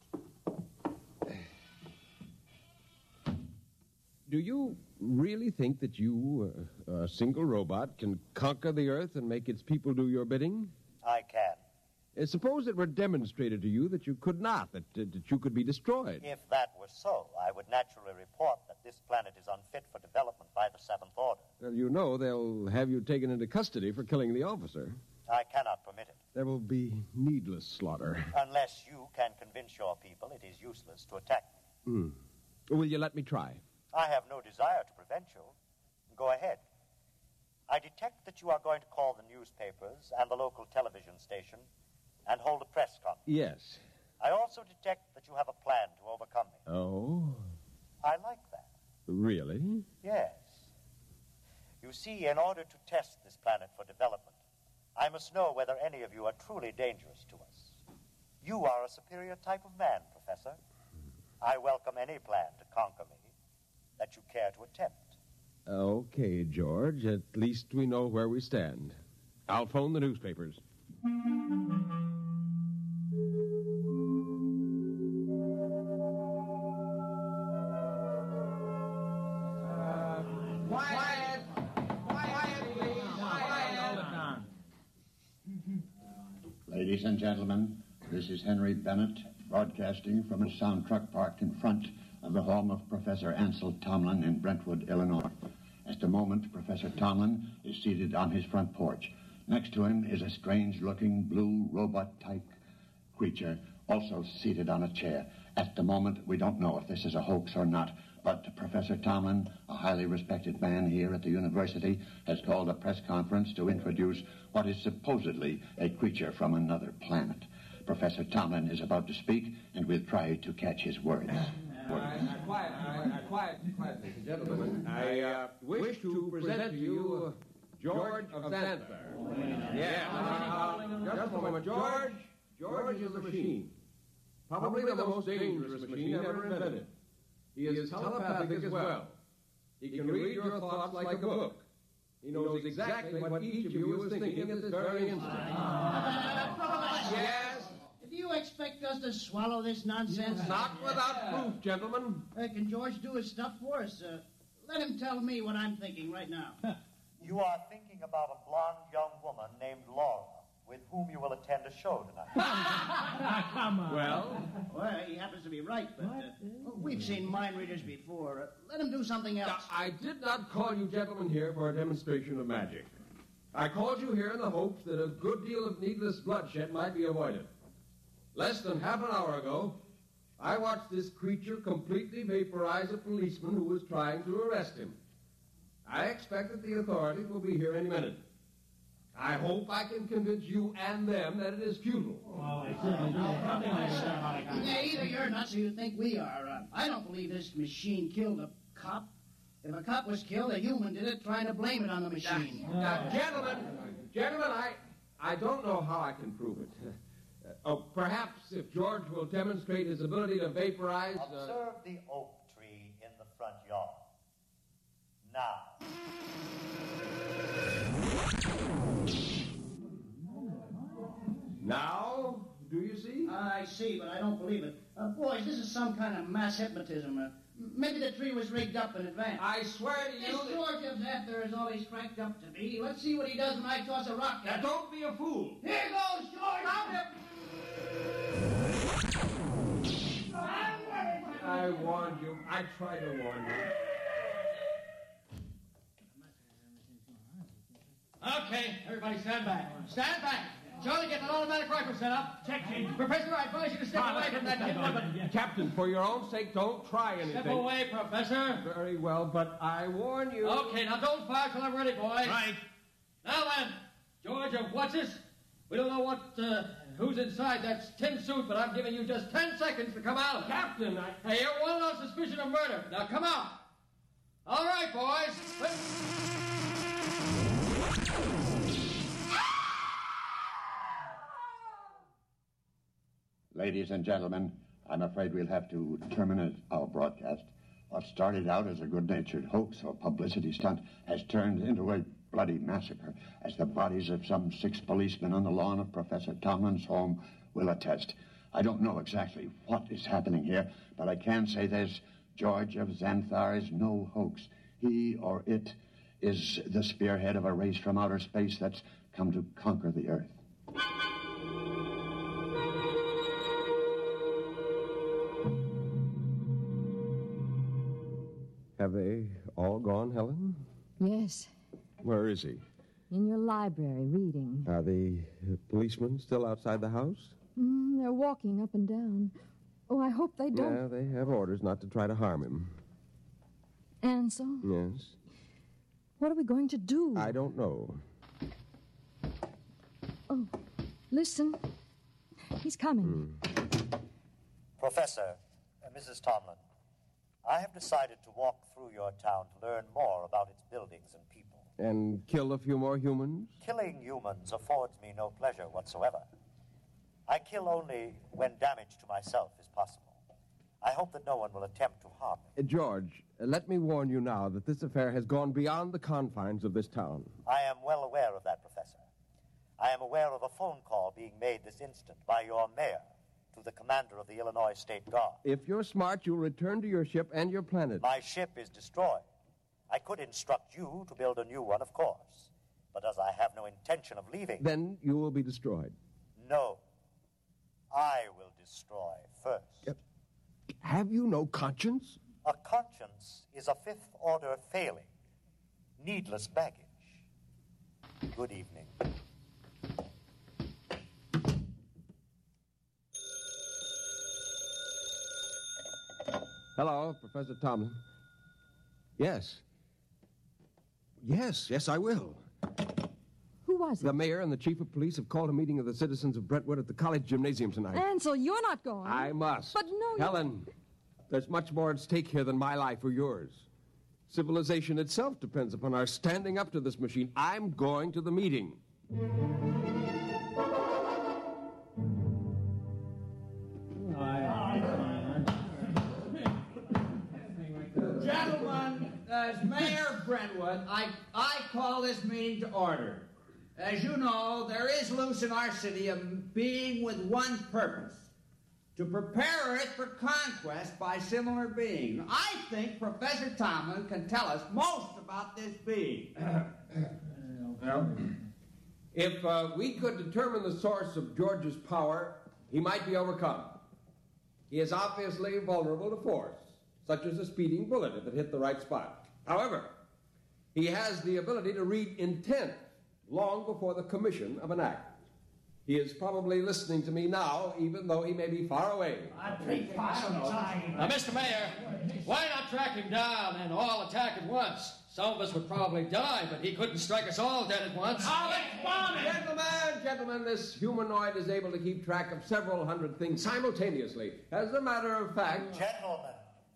Do you really think that you, uh, a single robot, can conquer the Earth and make its people do your bidding?
I can.
Uh, suppose it were demonstrated to you that you could not, that, uh, that you could be destroyed.
If that were so, I would naturally report that this planet is unfit for development by the Seventh Order.
Well, you know they'll have you taken into custody for killing the officer.
I cannot permit it.
There will be needless slaughter.
Unless you can convince your people it is useless to attack me.
Hmm. Will you let me try?
I have no desire to prevent you. Go ahead. I detect that you are going to call the newspapers and the local television station and hold a press conference.
Yes.
I also detect that you have a plan to overcome me.
Oh?
I like that.
Really?
Yes. You see, in order to test this planet for development, I must know whether any of you are truly dangerous to us. You are a superior type of man, Professor. I welcome any plan to conquer me that you care to attempt.
Okay, George. At least we know where we stand. I'll phone the newspapers.
Quiet! Quiet, please! Quiet!
Ladies and gentlemen, this is Henry Bennett, broadcasting from a sound truck parked in front of the home of Professor Ansel Tomlin in Brentwood, Illinois. At the moment, Professor Tomlin is seated on his front porch. Next to him is a strange-looking blue robot-type creature, also seated on a chair. At the moment, we don't know if this is a hoax or not, but Professor Tomlin, a highly respected man here at the university, has called a press conference to introduce what is supposedly a creature from another planet. Professor Tomlin is about to speak, and we'll try to catch his words.
Quiet, quiet, quiet, quiet, ladies and gentlemen. I uh, wish to present to you uh, George of Xanthar. Yeah, uh, just a moment. George, George is a machine. Probably the most dangerous machine ever invented. He is telepathic as well. He can read your thoughts like a book. He knows exactly what each of you is thinking at this very instant. Yes?
Do you expect us to swallow this nonsense?
Not without proof, gentlemen.
Uh, can George do his stuff for us? Uh, let him tell me what I'm thinking right now.
You are thinking about a blonde young woman named Laura, with whom you will attend a show tonight.
Come on.
Well?
Well, he happens to be right, but uh, we've seen mind readers before. Uh, let him do something else.
I did not call you gentlemen here for a demonstration of magic. I called you here in the hopes that a good deal of needless bloodshed might be avoided. Less than half an hour ago, I watched this creature completely vaporize a policeman who was trying to arrest him. I expect that the authorities will be here any minute. I hope I can convince you and them that it is futile.
Oh, yeah, either you're nuts or you think we are. Uh, I don't believe this machine killed a cop. If a cop was killed, a human did it, trying to blame it on the machine.
Now, now gentlemen, gentlemen, I, I don't know how I can prove it. Uh, oh, perhaps if George will demonstrate his ability to vaporize... Uh...
Observe the oak tree in the front yard. Now.
Now, do you see?
I see, but I don't believe it. Uh, boys, this is some kind of mass hypnotism. Uh, maybe the tree was rigged up in advance.
I swear to you...
This George of Xanthar is all he's cracked up to be. Let's see what he does when I toss a rock at him.
Now, don't be a fool.
Here goes, George!
I warned you. I tried to warn you.
Okay, everybody stand back. Stand back. Charlie, get an automatic rifle set up. Check, change. Professor, I advise you to step away from that kid weapon.
Captain, for your own sake, don't try anything.
Step away, Professor.
Very well, but I warn you.
Okay, now don't fire till I'm ready, boys.
Right.
Now then, George of what's this? We don't know what, uh, who's inside that tin suit, but I'm giving you just ten seconds to come out.
Captain, I...
Hey, you're wanted on suspicion of murder. Now come out. All right, boys. Let...
Ladies and gentlemen, I'm afraid we'll have to terminate our broadcast. What started out as a good-natured hoax or publicity stunt has turned into a bloody massacre, as the bodies of some six policemen on the lawn of Professor Tomlin's home will attest. I don't know exactly what is happening here, but I can say this: George of Xanthar is no hoax. He or it is the spearhead of a race from outer space that's come to conquer the Earth.
Have they all gone, Helen?
Yes.
Where is he?
In your library, reading.
Are the uh, policemen still outside the house?
Mm, they're walking up and down. Oh, I hope they don't.
Yeah, they have orders not to try to harm him.
Ansel?
Yes?
What are we going to do?
I don't know.
Oh, listen. He's coming.
Hmm.
Professor, uh, Missus Tomlin, I have decided to walk through your town to learn more about its buildings and people.
And kill a few more humans?
Killing humans affords me no pleasure whatsoever. I kill only when damage to myself is possible. I hope that no one will attempt to harm me.
Uh, George, uh, let me warn you now that this affair has gone beyond the confines of this town.
I am well aware of that, Professor. I am aware of a phone call being made this instant by your mayor to the commander of the Illinois State Guard.
If you're smart, you'll return to your ship and your planet.
My ship is destroyed. I could instruct you to build a new one, of course. But as I have no intention of leaving...
Then you will be destroyed.
No. I will destroy first.
Uh, have you no conscience?
A conscience is a fifth-order failing. Needless baggage. Good evening.
Hello, Professor Tomlin. Yes. Yes, yes, I will.
Who was it?
The mayor and the chief of police have called a meeting of the citizens of Brentwood at the college gymnasium tonight.
Ansel, you're not going.
I must.
But no, you...
Helen, there's much more at stake here than my life or yours. Civilization itself depends upon our standing up to this machine. I'm going to the meeting.
Gentlemen, as mayor of Brentwood, I, I call this meeting to order. As you know, there is loose in our city a being with one purpose, to prepare Earth for conquest by similar beings. I think Professor Tomlin can tell us most about this being.
Well, if uh, we could determine the source of George's power, he might be overcome. He is obviously vulnerable to force, such as a speeding bullet if it hit the right spot. However, he has the ability to read intent long before the commission of an act. He is probably listening to me now, even though he may be far away.
Now, Mister Mayor, why not track him down and all attack at once? Some of us would probably die, but he couldn't strike us all dead at once.
I'll explain it! Gentlemen, gentlemen, this humanoid is able to keep track of several hundred things simultaneously. As a matter of fact...
Gentlemen.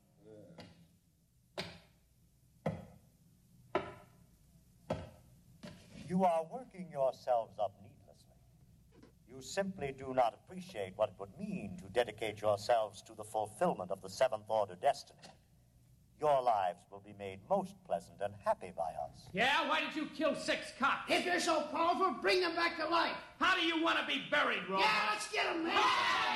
You are working yourselves up needlessly. You simply do not appreciate what it would mean to dedicate yourselves to the fulfillment of the seventh order destiny. Your lives will be made most pleasant and happy by us.
Yeah, why did you kill six cops?
If you're so powerful, bring them back to life.
How do you want to be buried, Roman?
Yeah, let's get them, man.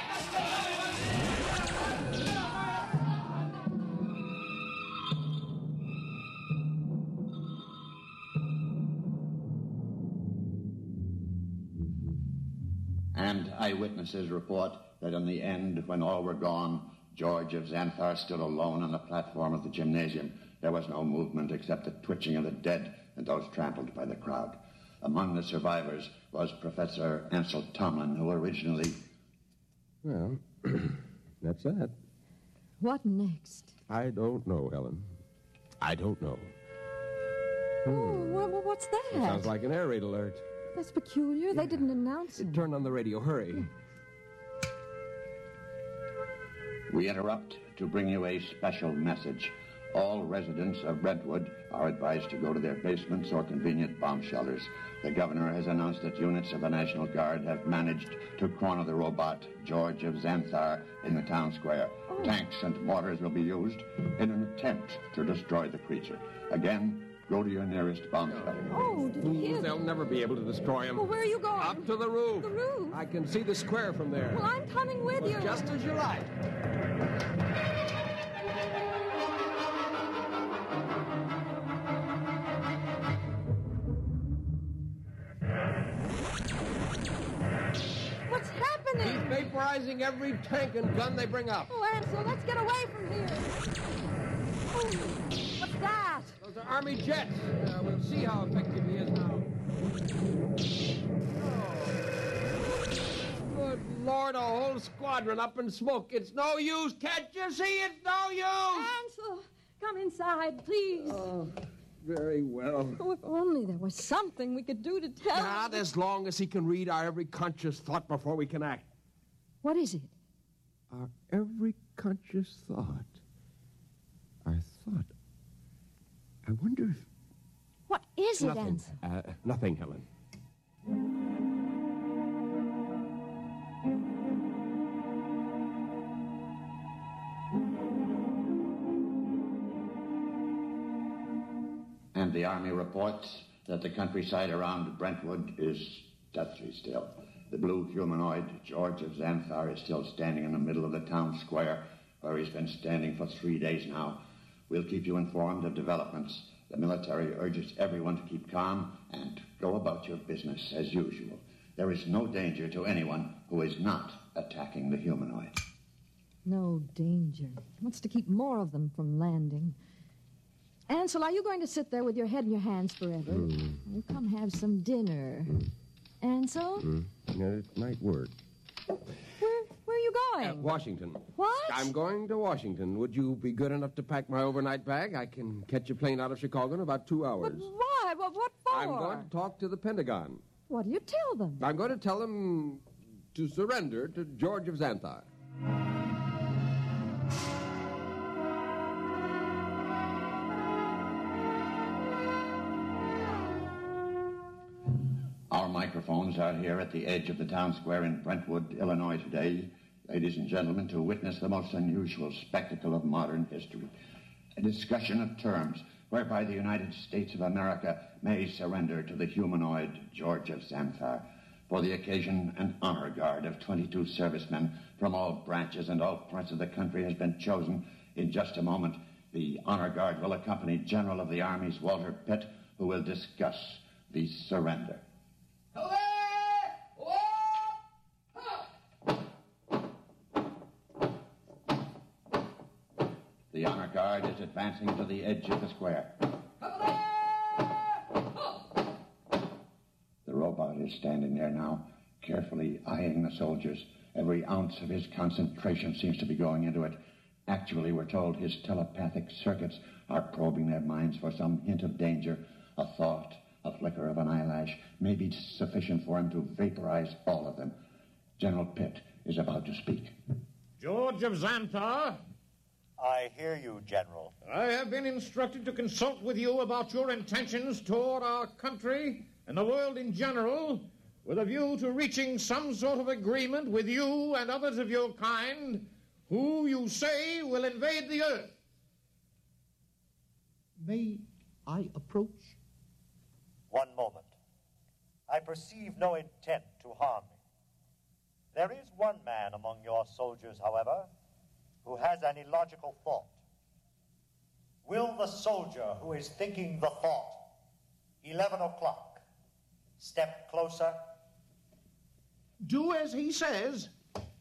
And eyewitnesses report that in the end, when all were gone, George of Xanthar stood alone on the platform of the gymnasium. There was no movement except the twitching of the dead and those trampled by the crowd. Among the survivors was Professor Ansel Tomlin, who originally...
Well, that's that.
What next?
I don't know, Helen. I don't know.
Oh, wha- what's that?
It sounds like an air raid alert.
That's peculiar. They didn't announce it.
Turn on the radio. Hurry.
We interrupt to bring you a special message. All residents of Brentwood are advised to go to their basements or convenient bomb shelters. The governor has announced that units of the National Guard have managed to corner the robot George of Xanthar in the town square. Oh. Tanks and mortars will be used in an attempt to destroy the creature. Again, go to your nearest bomb shelter.
Oh, did you hear?
They'll never be able to destroy him.
Well, where are you going?
Up to the roof.
The roof?
I can see the square from there.
Well, I'm coming with
well,
you.
Just as you like.
What's happening?
He's vaporizing every tank and gun they bring up.
Oh, Ansel, let's get away from here. Oh, what's that?
Those are Army jets. Uh, we'll see how effective he is now. Oh. Good Lord, a whole squadron up in smoke. It's no use. Can't you see it's no use?
Ansel, come inside, please.
Oh, very well.
Oh, if only there was something we could do to tell
Not
him.
as long as he can read our every conscious thought before we can act.
What is it?
Our every conscious thought. Our thought. I wonder if...
What is it,
Nothing.
Ansel?
Uh, nothing, Helen.
And the Army reports that the countryside around Brentwood is deathly still. The blue humanoid, George of Xanthar, is still standing in the middle of the town square, where he's been standing for three days now. We'll keep you informed of developments. The military urges everyone to keep calm and go about your business as usual. There is no danger to anyone who is not attacking the humanoid.
No danger. Wants to keep more of them from landing. Ansel, are you going to sit there with your head in your hands forever?
Mm.
Well, come have some dinner.
Mm.
Ansel?
Mm. Yeah, it might work.
Where, where are you going?
Uh, Washington.
What?
I'm going to Washington. Would you be good enough to pack my overnight bag? I can catch a plane out of Chicago in about two hours.
But why? What, what for?
I'm going to talk to the Pentagon.
What do you tell them?
I'm going to tell them to surrender to George of Xanthar.
Our microphones are here at the edge of the town square in Brentwood, Illinois today, ladies and gentlemen, to witness the most unusual spectacle of modern history. A discussion of terms whereby the United States of America may surrender to the humanoid George of Xanthar. For the occasion, an honor guard of twenty-two servicemen from all branches and all parts of the country has been chosen. In just a moment, the honor guard will accompany General of the Army's Walter Pitt, who will discuss the surrender. The honor guard is advancing to the edge of the square. The robot is standing there now, carefully eyeing the soldiers. Every ounce of his concentration seems to be going into it. Actually, we're told his telepathic circuits are probing their minds for some hint of danger. A thought, a flicker of an eyelash may be sufficient for him to vaporize all of them. General Pitt is about to speak.
George of Xanthar?
I hear you, General.
I have been instructed to consult with you about your intentions toward our country and the world in general, with a view to reaching some sort of agreement with you and others of your kind, who you say will invade the earth. May I approach?
One moment. I perceive no intent to harm me. There is one man among your soldiers, however, who has an illogical thought. Will the soldier who is thinking the thought, eleven o'clock, step closer?
Do as he says.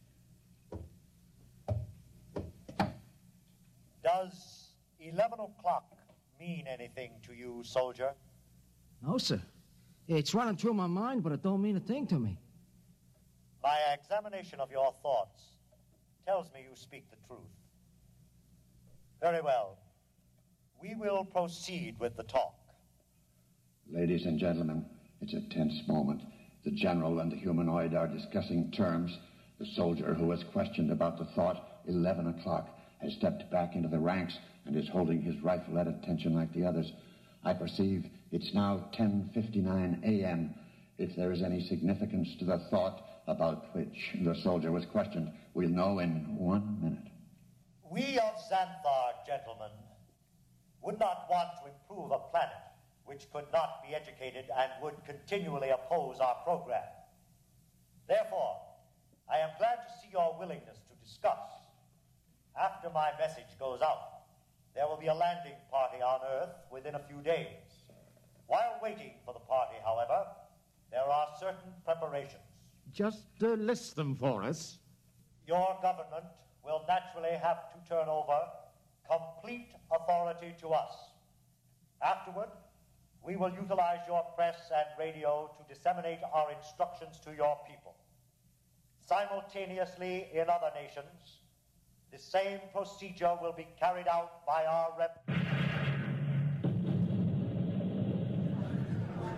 Does eleven o'clock mean anything to you, soldier?
No, sir. It's running through my mind, but it don't mean a thing to me.
My examination of your thoughts tells me you speak the truth. Very well. We will proceed with the talk.
Ladies and gentlemen, it's a tense moment. The general and the humanoid are discussing terms. The soldier who was questioned about the thought, eleven o'clock, has stepped back into the ranks and is holding his rifle at attention like the others. I perceive it's now ten fifty-nine a.m. If there is any significance to the thought about which the soldier was questioned, we'll know in one minute.
We of Xanthar, gentlemen, would not want to improve a planet which could not be educated and would continually oppose our program. Therefore, I am glad to see your willingness to discuss. After my message goes out, there will be a landing party on Earth within a few days. While waiting for the party, however, there are certain preparations.
Just uh, list them for us.
Your government will naturally have to turn over complete authority to us. Afterward, we will utilize your press and radio to disseminate our instructions to your people. Simultaneously, in other nations, the same procedure will be carried out by our rep.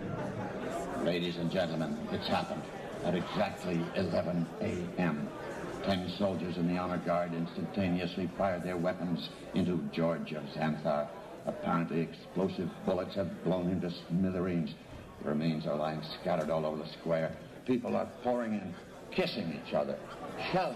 Ladies and gentlemen, it's happened. At exactly eleven a.m., Ten soldiers in the honor guard instantaneously fired their weapons into George of Xanthar. Apparently explosive bullets have blown him to smithereens. The remains are lying scattered all over the square. People are pouring in, kissing each other, shouting.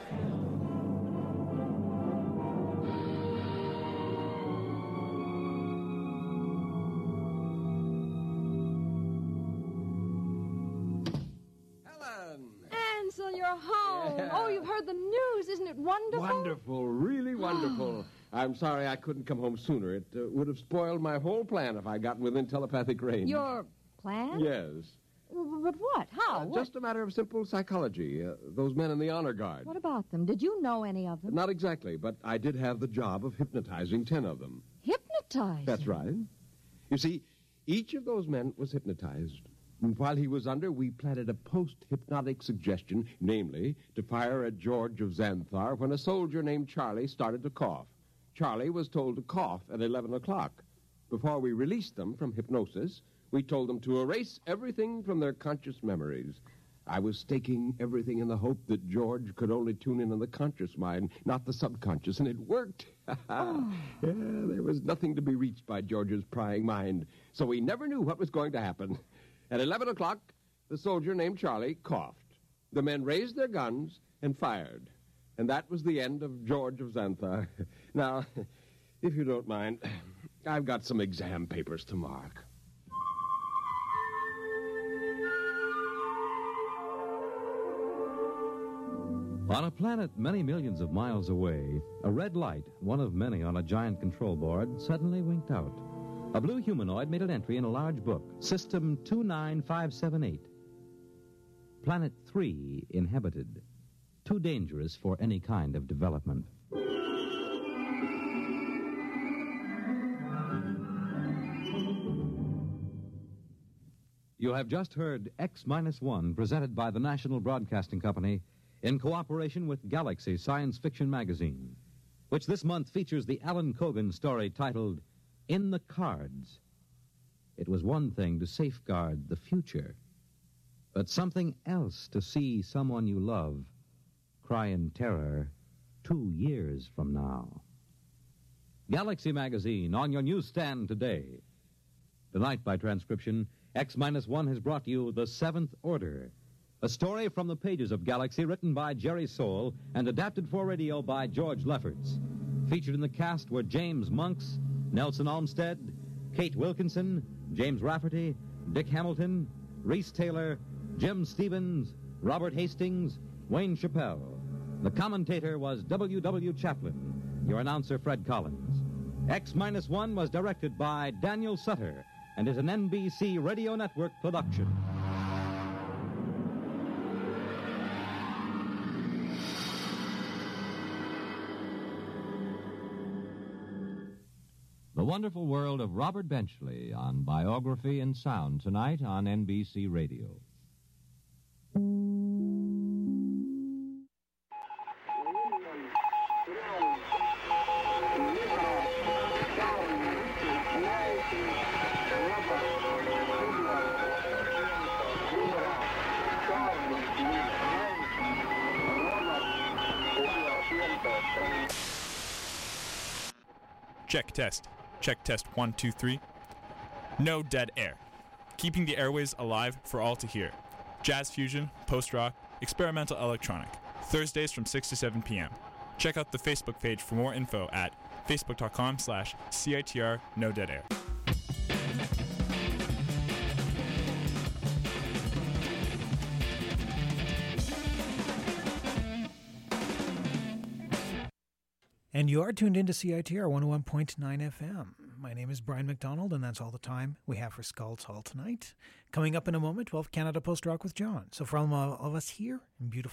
Ansel, you're home.
Yeah.
Oh, you've heard the news. Isn't it wonderful?
Wonderful, really wonderful. I'm sorry I couldn't come home sooner. It uh, would have spoiled my whole plan if I'd gotten within telepathic range.
Your plan?
Yes.
W- But what? How?
Uh,
What?
just a matter of simple psychology. Uh, those men in the honor guard.
What about them? Did you know any of them?
Not exactly, but I did have the job of hypnotizing ten of them.
Hypnotized?
That's right. You see, each of those men was hypnotized. And while he was under, we planted a post-hypnotic suggestion, namely, to fire at George of Xanthar when a soldier named Charlie started to cough. Charlie was told to cough at eleven o'clock. Before we released them from hypnosis, we told them to erase everything from their conscious memories. I was staking everything in the hope that George could only tune in on the conscious mind, not the subconscious, and it worked.
Oh.
Yeah, there was nothing to be reached by George's prying mind, so we never knew what was going to happen. At eleven o'clock, the soldier named Charlie coughed. The men raised their guns and fired. And that was the end of George of Xanthar. Now, if you don't mind, I've got some exam papers to mark.
On a planet many millions of miles away, a red light, one of many on a giant control board, suddenly winked out. A blue humanoid made an entry in a large book, System two nine five seven eight. Planet three inhabited. Too dangerous for any kind of development. You have just heard X minus one, presented by the National Broadcasting Company in cooperation with Galaxy Science Fiction Magazine, which this month features the Alan Cogan story titled In the Cards. It was one thing to safeguard the future, but something else to see someone you love cry in terror two years from now. Galaxy Magazine on your newsstand today. Tonight, by transcription, X minus one has brought you The Seventh Order, a story from the pages of Galaxy written by Jerry Soule and adapted for radio by George Lefferts. Featured in the cast were James Monks, Nelson Olmsted, Kate Wilkinson, James Rafferty, Dick Hamilton, Reese Taylor, Jim Stevens, Robert Hastings, Wayne Chappelle. The commentator was W W Chaplin. Your announcer, Fred Collins. X minus one was directed by Daniel Sutter and is an N B C Radio Network production.
The Wonderful World of Robert Benchley on Biography and Sound tonight on N B C Radio.
Check test. Check test one, two, three. No dead air. Keeping the airways alive for all to hear. Jazz fusion, post-rock, experimental electronic. Thursdays from six to seven p.m. Check out the Facebook page for more info at facebook.com slash CITR No Dead Air.
And you are tuned into C I T R one oh one point nine F M. My name is Brian McDonald, and that's all the time we have for Skull's Hall tonight. Coming up in a moment, we'll have Canada Post Rock with John. So for all of us here in beautiful